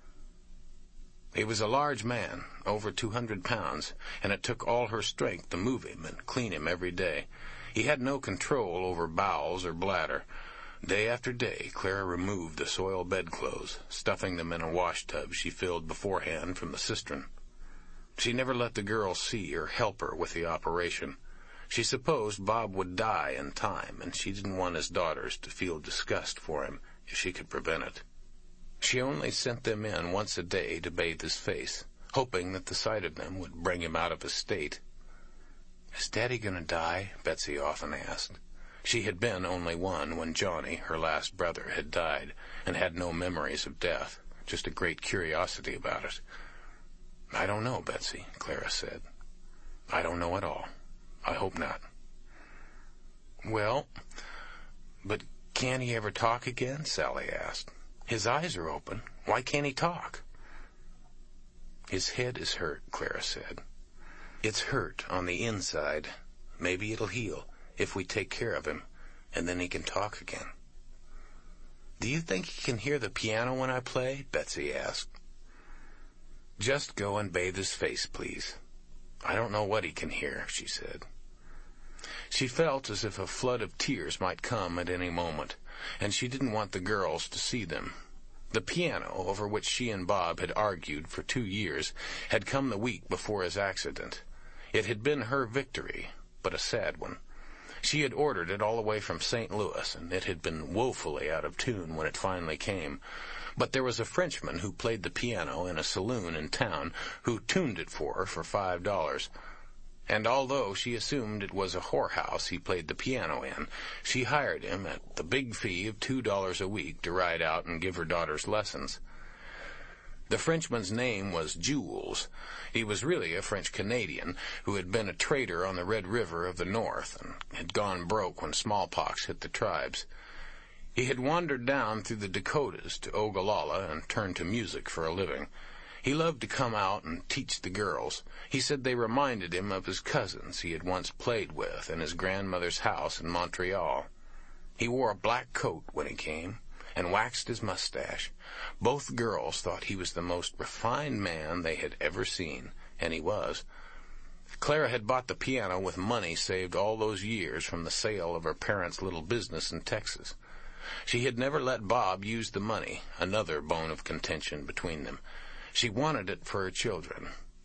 A: He was a large man, over two hundred pounds, and it took all her strength to move him and clean him every day. He had no control over bowels or bladder. Day after day, Clara removed the soiled bedclothes, stuffing them in a washtub she filled beforehand from the cistern. She never let the girls see or help her with the operation. She supposed Bob would die in time, and she didn't want his daughters to feel disgust for him if she could prevent it. She only sent them in once a day to bathe his face, hoping that the sight of them would bring him out of his state. "Is Daddy going to die?" Betsy often asked. She had been only one when Johnny, her last brother, had died, and had no memories of death, just a great curiosity about it. "I don't know, Betsy," Clara said. "I don't know at all. I hope not." "Well, but can't he ever talk again?" Sally asked. "His eyes are open. Why can't he talk?" "His head is hurt," Clara said. "It's hurt on the inside. Maybe it'll heal if we take care of him, and then he can talk again." "Do you think he can hear the piano when I play?" Betsy asked. "Just go and bathe his face, please. I don't know what he can hear," she said. She felt as if a flood of tears might come at any moment, and she didn't want the girls to see them. The piano, over which she and Bob had argued for two years, had come the week before his accident. It had been her victory, but a sad one. She had ordered it all the way from Saint Louis, and it had been woefully out of tune when it finally came. But there was a Frenchman who played the piano in a saloon in town who tuned it for her for five dollars. And although she assumed it was a whorehouse he played the piano in, she hired him at the big fee of two dollars a week to ride out and give her daughters lessons. The Frenchman's name was Jules. He was really a French-Canadian who had been a trader on the Red River of the North and had gone broke when smallpox hit the tribes. He had wandered down through the Dakotas to Ogallala and turned to music for a living. He loved to come out and teach the girls. He said they reminded him of his cousins he had once played with in his grandmother's house in Montreal. He wore a black coat when he came, and waxed his mustache. Both girls thought he was the most refined man they had ever seen, and he was. Clara had bought the piano with money saved all those years from the sale of her parents' little business in Texas. She had never let Bob use the money, another bone of contention between them. She wanted it for her children.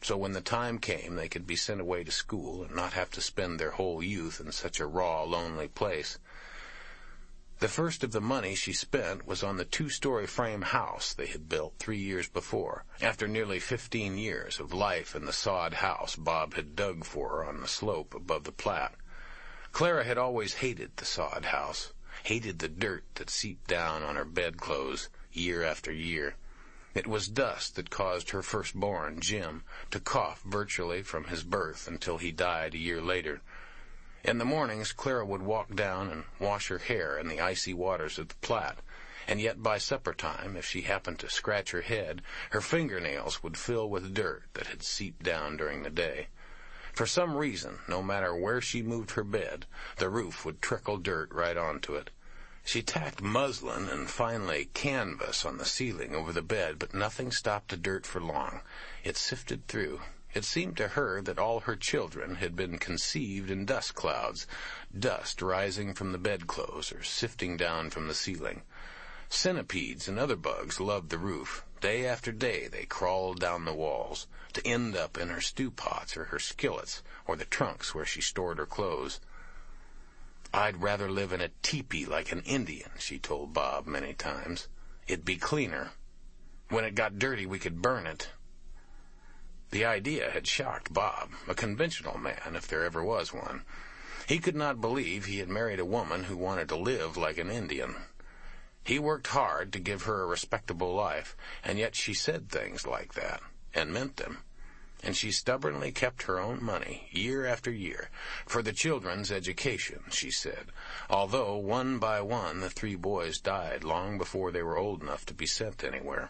A: so when the time came they could be sent away to school and not have to spend their whole youth in such a raw, lonely place. The first of the money she spent was on the two-story frame house they had built three years before, after nearly fifteen years of life in the sod house Bob had dug for her on the slope above the Platte. Clara had always hated the sod house, hated the dirt that seeped down on her bedclothes year after year. It was dust that caused her firstborn, Jim, to cough virtually from his birth until he died a year later. In the mornings, Clara would walk down and wash her hair in the icy waters of the Platte, and yet by supper time, if she happened to scratch her head, her fingernails would fill with dirt that had seeped down during the day. For some reason, no matter where she moved her bed, the roof would trickle dirt right onto it. She tacked muslin and finally canvas on the ceiling over the bed, but nothing stopped the dirt for long. It sifted through. It seemed to her that all her children had been conceived in dust clouds, dust rising from the bedclothes or sifting down from the ceiling. Centipedes and other bugs loved the roof. Day after day they crawled down the walls, to end up in her stew pots or her skillets or the trunks where she stored her clothes. "I'd rather live in a teepee like an Indian," she told Bob many times. "It'd be cleaner. When it got dirty, we could burn it." The idea had shocked Bob, a conventional man if there ever was one. He could not believe he had married a woman who wanted to live like an Indian. He worked hard to give her a respectable life, and yet she said things like that, and meant them. And she stubbornly kept her own money, year after year, for the children's education, she said, although one by one the three boys died long before they were old enough to be sent anywhere.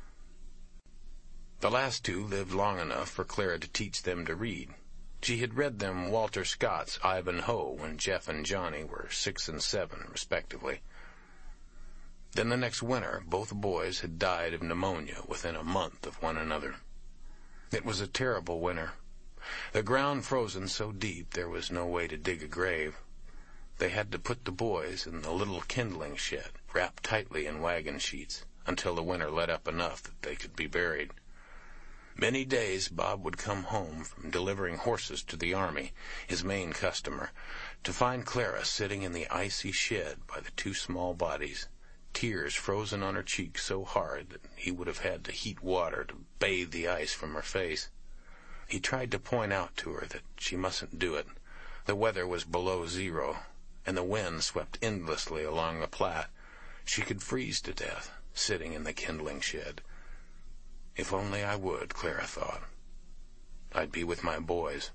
A: The last two lived long enough for Clara to teach them to read. She had read them Walter Scott's Ivanhoe when Jeff and Johnny were six and seven, respectively. Then the next winter, both boys had died of pneumonia within a month of one another. It was a terrible winter. The ground frozen so deep there was no way to dig a grave. They had to put the boys in the little kindling shed, wrapped tightly in wagon sheets, until the winter let up enough that they could be buried. Many days Bob would come home from delivering horses to the army, his main customer, to find Clara sitting in the icy shed by the two small bodies, tears frozen on her cheeks so hard that he would have had to heat water to bathe the ice from her face. He tried to point out to her that she mustn't do it. The weather was below zero, and the wind swept endlessly along the Platte. She could freeze to death, sitting in the kindling shed. If only I would, Clara thought. I'd be with my boys.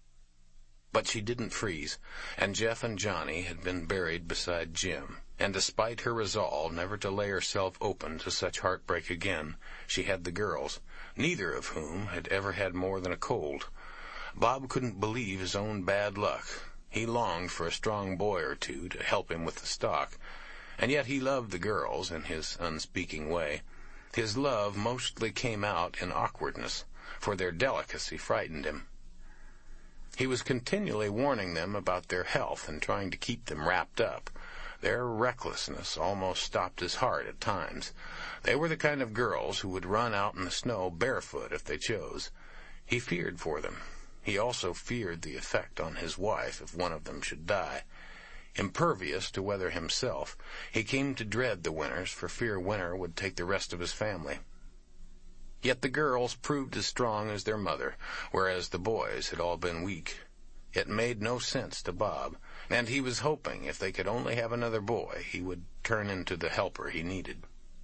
A: But she didn't freeze, and Jeff and Johnny had been buried beside Jim, and despite her resolve never to lay herself open to such heartbreak again, she had the girls, neither of whom had ever had more than a cold. Bob couldn't believe his own bad luck. He longed for a strong boy or two to help him with the stock, and yet he loved the girls in his unspeaking way. His love mostly came out in awkwardness, for their delicacy frightened him. He was continually warning them about their health and trying to keep them wrapped up. Their recklessness almost stopped his heart at times. They were the kind of girls who would run out in the snow barefoot if they chose. He feared for them. He also feared the effect on his wife if one of them should die. Impervious to weather himself, he came to dread the winters for fear winter would take the rest of his family. Yet the girls proved as strong as their mother, whereas the boys had all been weak. It made no sense to Bob, and he was hoping if they could only have another boy, he would turn into the helper he needed.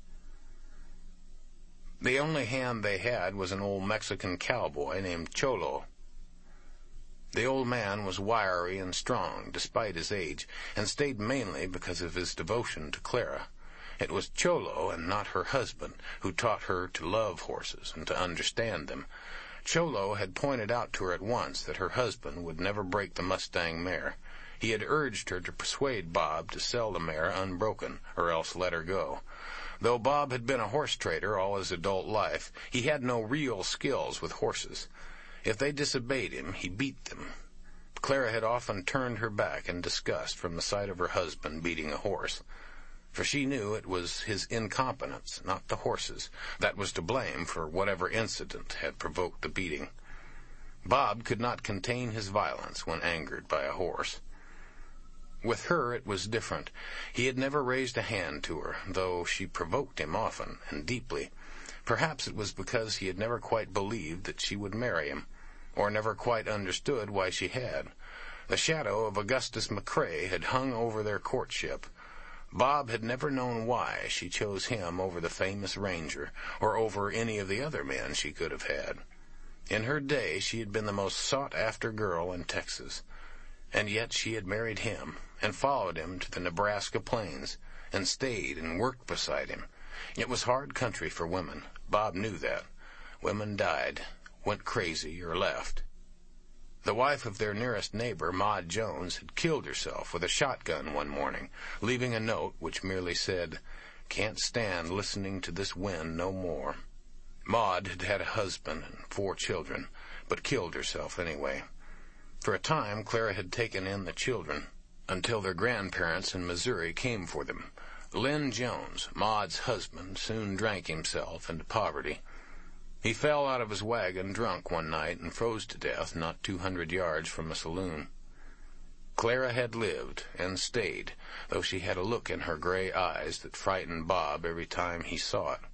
A: The only hand they had was an old Mexican cowboy named Cholo. The old man was wiry and strong, despite his age, and stayed mainly because of his devotion to Clara. It was Cholo, and not her husband, who taught her to love horses and to understand them. Cholo had pointed out to her at once that her husband would never break the Mustang mare. He had urged her to persuade Bob to sell the mare unbroken, or else let her go. Though Bob had been a horse trader all his adult life, he had no real skills with horses. If they disobeyed him, he beat them. Clara had often turned her back in disgust from the sight of her husband beating a horse, for she knew it was his incompetence, not the horses, that was to blame for whatever incident had provoked the beating. Bob could not contain his violence when angered by a horse. With her it was different. He had never raised a hand to her, though she provoked him often and deeply. Perhaps it was because he had never quite believed that she would marry him, or never quite understood why she had. The shadow of Augustus McCrae had hung over their courtship. Bob had never known why she chose him over the famous ranger, or over any of the other men she could have had. In her day she had been the most sought-after girl in Texas, and yet she had married him, and followed him to the Nebraska plains, and stayed and worked beside him. It was hard country for women. Bob knew that. Women died, went crazy, or left. The wife of their nearest neighbor, Maud Jones, had killed herself with a shotgun one morning, leaving a note which merely said, "Can't stand listening to this wind no more." Maud had had a husband and four children, but killed herself anyway. For a time, Clara had taken in the children, until their grandparents in Missouri came for them. Lynn Jones, Maud's husband, soon drank himself into poverty. He fell out of his wagon drunk one night and froze to death not two hundred yards from a saloon. Clara had lived and stayed, though she had a look in her gray eyes that frightened Bob every time he saw it.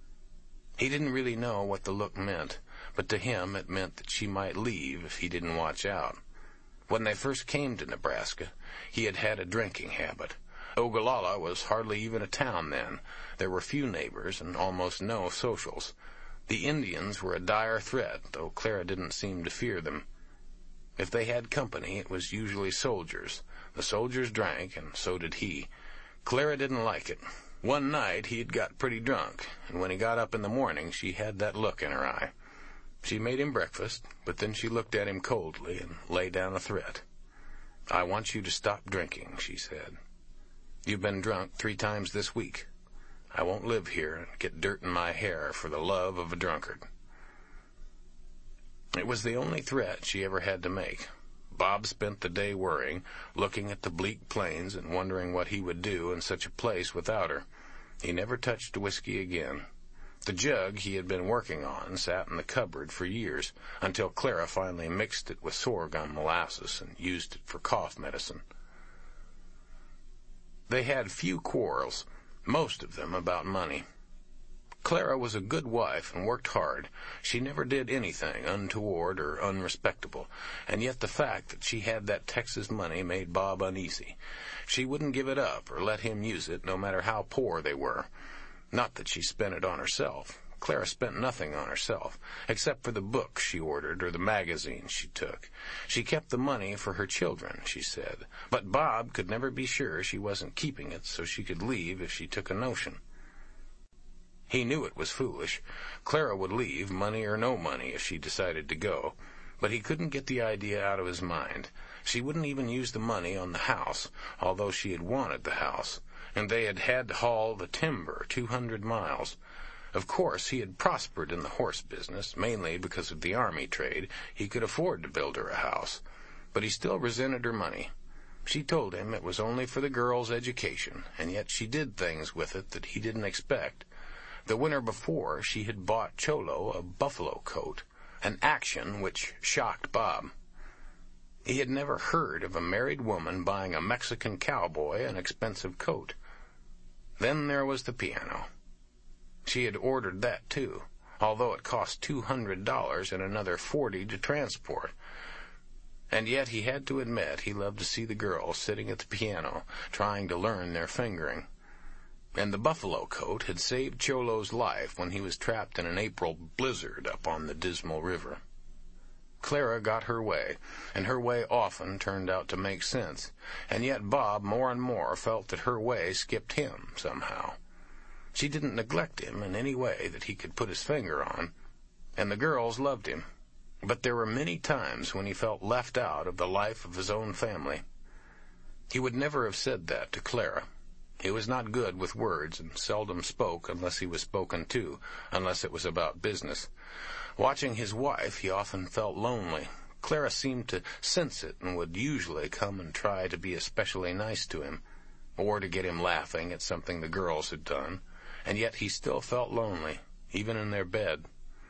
A: He didn't really know what the look meant, but to him it meant that she might leave if he didn't watch out. When they first came to Nebraska, he had had a drinking habit. Ogallala was hardly even a town then. There were few neighbors and almost no socials. The Indians were a dire threat, though Clara didn't seem to fear them. If they had company, it was usually soldiers. The soldiers drank, and so did he. Clara didn't like it. One night he'd got pretty drunk, and when he got up in the morning, she had that look in her eye. She made him breakfast, but then she looked at him coldly and laid down a threat. "I want you to stop drinking," she said. "You've been drunk three times this week. I won't live here and get dirt in my hair for the love of a drunkard." It was the only threat she ever had to make. Bob spent the day worrying, looking at the bleak plains and wondering what he would do in such a place without her. He never touched whiskey again. The jug he had been working on sat in the cupboard for years, until Clara finally mixed it with sorghum molasses and used it for cough medicine. They had few quarrels, most of them about money. Clara was a good wife and worked hard. She never did anything untoward or unrespectable, and yet the fact that she had that Texas money made Bob uneasy. She wouldn't give it up or let him use it, no matter how poor they were. Not that she spent it on herself. Clara spent nothing on herself, except for the books she ordered or the magazines she took. She kept the money for her children, she said, but Bob could never be sure she wasn't keeping it so she could leave if she took a notion. He knew it was foolish. Clara would leave, money or no money, if she decided to go, but he couldn't get the idea out of his mind. She wouldn't even use the money on the house, although she had wanted the house, and they had had to haul the timber two hundred miles. Of course, he had prospered in the horse business, mainly because of the army trade. He could afford to build her a house, but he still resented her money. She told him it was only for the girl's education, and yet she did things with it that he didn't expect. The winter before, she had bought Cholo a buffalo coat, an action which shocked Bob. He had never heard of a married woman buying a Mexican cowboy an expensive coat. Then there was the piano. She had ordered that, too, although it cost two hundred dollars and another forty to transport. And yet he had to admit he loved to see the girls sitting at the piano, trying to learn their fingering. And the buffalo coat had saved Cholo's life when he was trapped in an April blizzard up on the Dismal River. Clara got her way, and her way often turned out to make sense, and yet Bob more and more felt that her way skipped him somehow. She didn't neglect him in any way that he could put his finger on, and the girls loved him, but there were many times when he felt left out of the life of his own family. He would never have said that to Clara. He was not good with words and seldom spoke unless he was spoken to, unless it was about business. Watching his wife, he often felt lonely. Clara seemed to sense it and would usually come and try to be especially nice to him, or to get him laughing at something the girls had done, and yet he still felt lonely, even in their bed.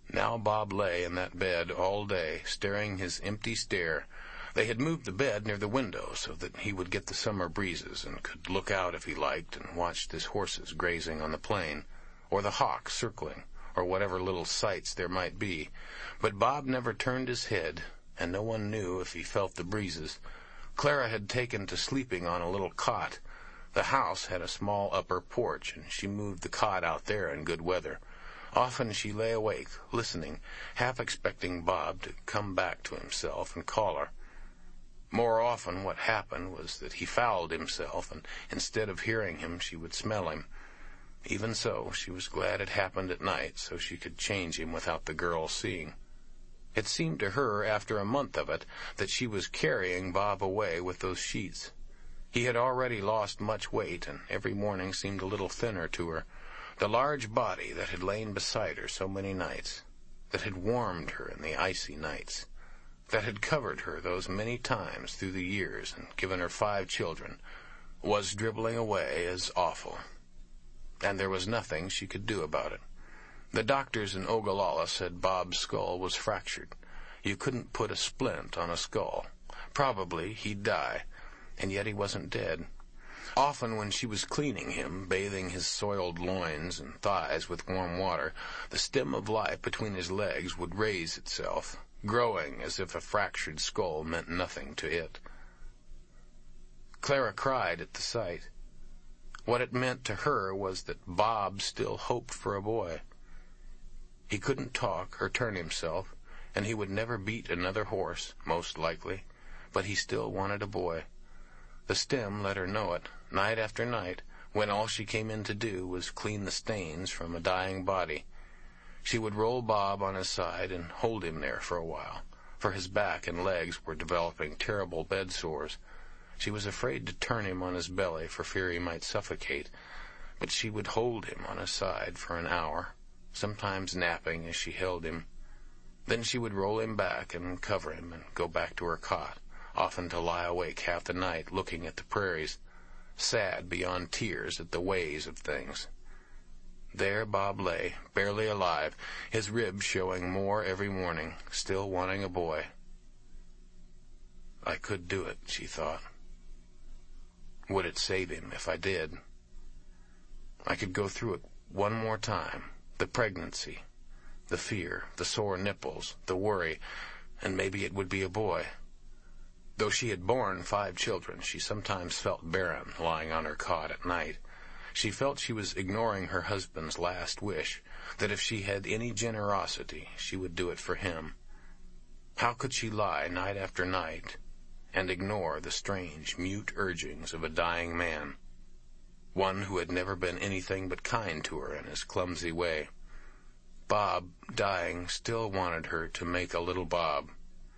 A: Now Bob lay in that bed all day, staring his empty stare. They had moved the bed near the window so that he would get the summer breezes and could look out if he liked and watch his horses grazing on the plain, or the hawks circling, or whatever little sights there might be. But Bob never turned his head, and no one knew if he felt the breezes. Clara had taken to sleeping on a little cot. The house had a small upper porch, and she moved the cot out there in good weather. Often she lay awake, listening, half expecting Bob to come back to himself and call her. More often what happened was that he fouled himself, and instead of hearing him, she would smell him. Even so, she was glad it happened at night, so she could change him without the girl seeing. It seemed to her, after a month of it, that she was carrying Bob away with those sheets. He had already lost much weight, and every morning seemed a little thinner to her. The large body that had lain beside her so many nights, that had warmed her in the icy nights, that had covered her those many times through the years and given her five children, was dribbling away as awful. And there was nothing she could do about it. The doctors in Ogallala said Bob's skull was fractured. You couldn't put a splint on a skull. Probably he'd die, and yet he wasn't dead. Often when she was cleaning him, bathing his soiled loins and thighs with warm water, the stem of life between his legs would raise itself, growing as if a fractured skull meant nothing to it. Clara cried at the sight. What it meant to her was that Bob still hoped for a boy. He couldn't talk or turn himself, and he would never beat another horse, most likely, but he still wanted a boy. The stem let her know it, night after night, when all she came in to do was clean the stains from a dying body. She would roll Bob on his side and hold him there for a while, for his back and legs were developing terrible bed sores. She was afraid to turn him on his belly for fear he might suffocate, but she would hold him on his side for an hour, sometimes napping as she held him. Then she would roll him back and cover him and go back to her cot, often to lie awake half the night looking at the prairies, sad beyond tears at the ways of things. There Bob lay, barely alive, his ribs showing more every morning, still wanting a boy. I could do it, she thought. Would it save him if I did? I could go through it one more time, the pregnancy, the fear, the sore nipples, the worry, and maybe it would be a boy. Though she had borne five children, she sometimes felt barren lying on her cot at night. She felt she was ignoring her husband's last wish, that if she had any generosity, she would do it for him. How could she lie night after night and ignore the strange, mute urgings of a dying man, one who had never been anything but kind to her in his clumsy way? Bob, dying, still wanted her to make a little Bob.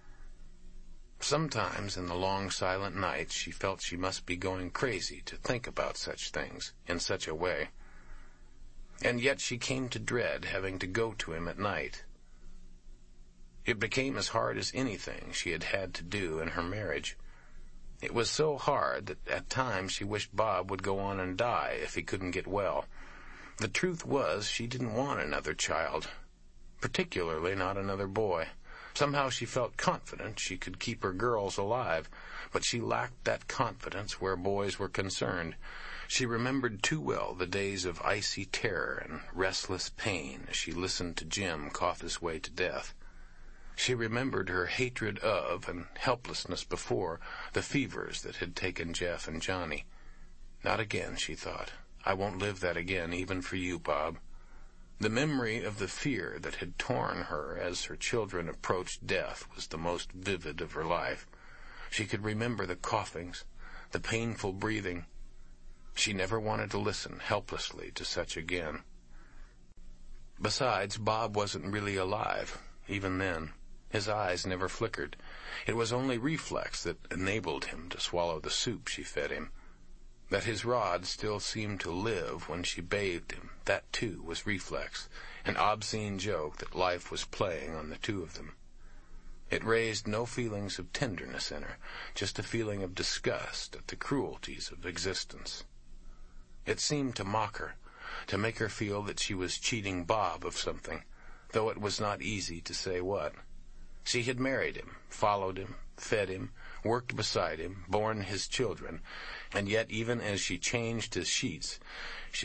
A: Sometimes in the long silent nights she felt she must be going crazy to think about such things in such a way. And yet she came to dread having to go to him at night. It became as hard as anything she had had to do in her marriage. It was so hard that at times she wished Bob would go on and die if he couldn't get well. The truth was she didn't want another child, particularly not another boy. Somehow she felt confident she could keep her girls alive, but she lacked that confidence where boys were concerned. She remembered too well the days of icy terror and restless pain as she listened to Jim cough his way to death. She remembered her hatred of and helplessness before the fevers that had taken Jeff and Johnny. Not again, she thought. I won't live that again, even for you, Bob. The memory of the fear that had torn her as her children approached death was the most vivid of her life. She could remember the coughings, the painful breathing. She never wanted to listen helplessly to such again. Besides, Bob wasn't really alive, even then. His eyes never flickered. It was only reflex that enabled him to swallow the soup she fed him. That his rod still seemed to live when she bathed him, that too was reflex, an obscene joke that life was playing on the two of them. It raised no feelings of tenderness in her, just a feeling of disgust at the cruelties of existence. It seemed to mock her, to make her feel that she was cheating Bob of something, though it was not easy to say what. She had married him, followed him, fed him, worked beside him, borne his children, and yet even as she changed his sheets, she